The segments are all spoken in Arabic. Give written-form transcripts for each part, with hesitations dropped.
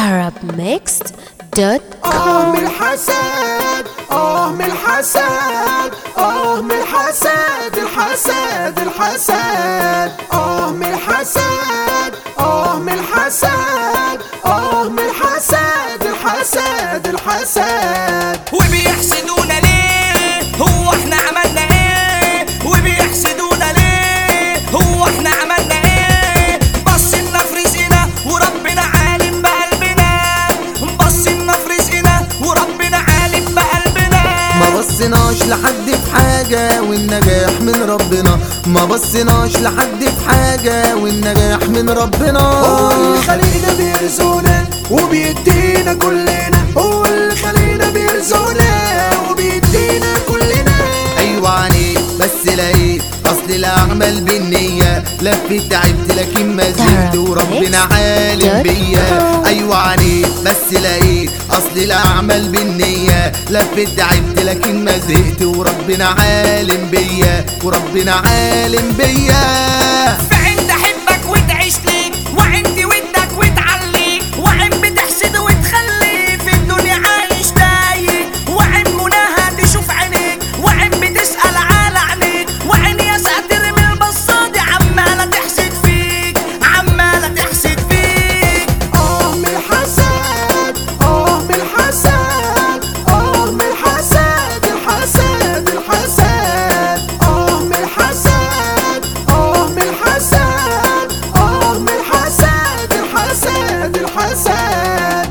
arabmixed.com. من الحسد من الحسد من الحسد الحسد الحسد من الحسد من الحسد من الحسد الحسد الحسد. وبيحسدونا ليه؟ هو احنا عملنا ايه؟ وبيحسدونا ليه؟ هو احنا عملنا ايه؟ بصينا في رزقنا وربنا عالم بقلبنا، بصينا في رزقنا وربنا عالم بقلبنا. ما بصيناش لحد في حاجة والنجاح من ربنا، ما بصيناش لحد في حاجة والنجاح من ربنا. هو اللي خلينا بيرزقنا وبيدينا كلنا، هو اللي خلينا بيرزقنا وبيدينا كلنا. ايوه عليك بس لقيت اصل الاعمال بالنية، لفت تعبت لكن ما زلت وربنا عالم بيا. ايوه عليك بس لقيت اصل الاعمال بالنية، لفت تعبت لكن ما زهقت وربنا عالم بيا، وربنا عالم بيا. فعند احبك وتعيش ليك، وعند ودك وتعليك، وعين بتحسد وتخلي في الدنيا عايش تايه، وعين مناها تشوف عينيك، وعين بتسأل على عينيك، وعين يا ساتر من البصادي عمالة تحسد فيك، عمالة تحسد فيك. من الحسد من الحسد من الحسد الحسد الحسد من الحسد من الحسد من الحسد الحسد الحسد.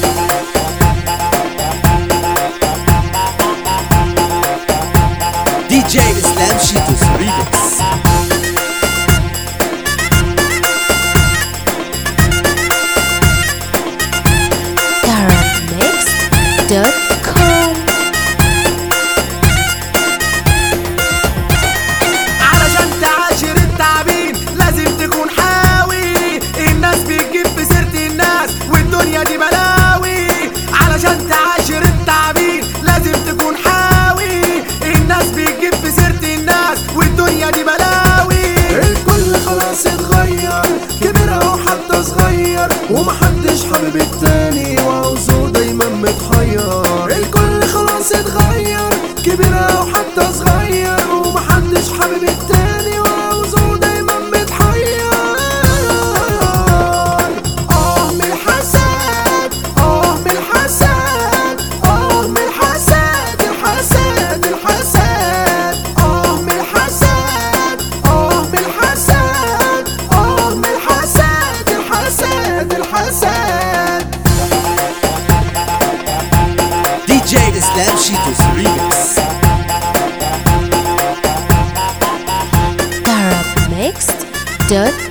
DJ Islam Shitos Remix. arabmixed.com. علشان تعاشر التعبين لازم تكون حاوي، الناس بتجيب في سيرة الناس والدنيا دي بلاوي. علشان تعاشر التعبين لازم تكون حاوي، الناس بتجيب في سيرة الناس والدنيا دي بلاوي. الكل خلاص اتغير، كبر او حتى صغير، ومحدش حابب التاني وعاوزه دايما متحير. الكل خلاص اتغير، كبر او حتى صغير، ومحدش حابب التاني وعاوزه دايما متحير. من الحسد من الحسد من الحسد الحسد الحسد من الحسد من الحسد من الحسد الحسد الحسد. DJ Islam Shitos Remix. arabmixed.com.